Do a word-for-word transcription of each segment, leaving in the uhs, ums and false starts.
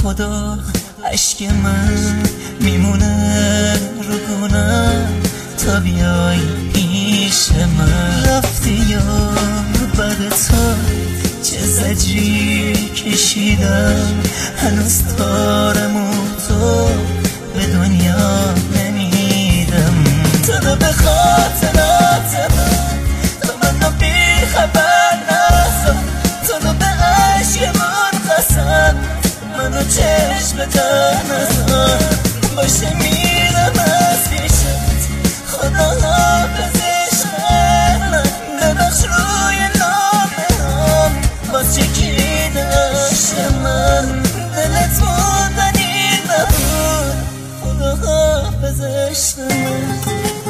خدا عشق من میمونه رو گونم تا بیای پیش من. رفتی یا بعد تو چه زجری کشیدم، هنوز دارم و تو به دنیا نمیدم. تو رو به خاطرات من تو منو بی خبر نذار، تو رو به عشق من قسم منو چشم در نذار. باشه میرم از پیشت خدا حافظ عشق من، ببخش روی نامم باز چکیده عشق من. دلت موندنی نبود خدا حافظ عشق من.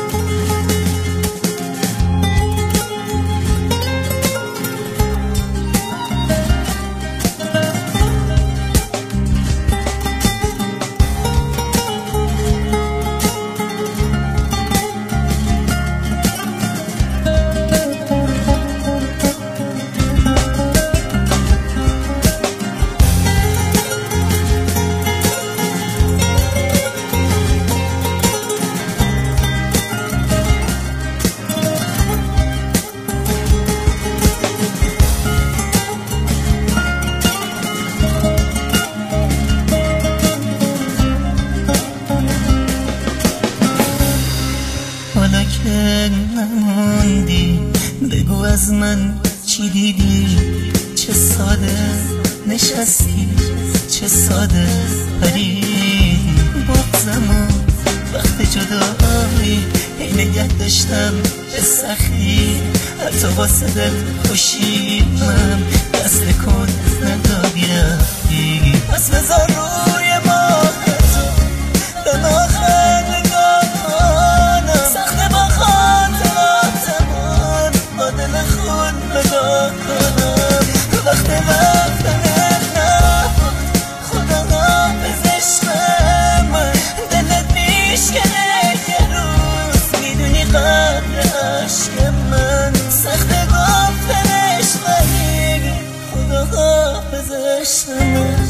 حالا که نموندی بگو از من چی دیدی، چه ساده نشستی چه ساده پریدی. بغضم و وقت جدایی هی نگه داشتم به سختی، حتی واسه دل خوشیمم دست کن نداری رفتی. پس بذار روی ما تو به آخر نگاه کنم، سخته با خاطراتمون با دل خون نگاه کنم. وقت رفتنت نبود خدا حافظ عشق من، دلت میشکنه یه روز میدونی قدر عشق من. سخته گفتنش ولی خدا حافظ عشق من.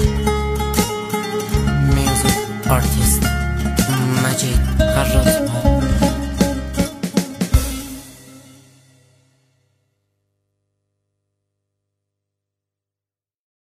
Artist Majid Harrazma.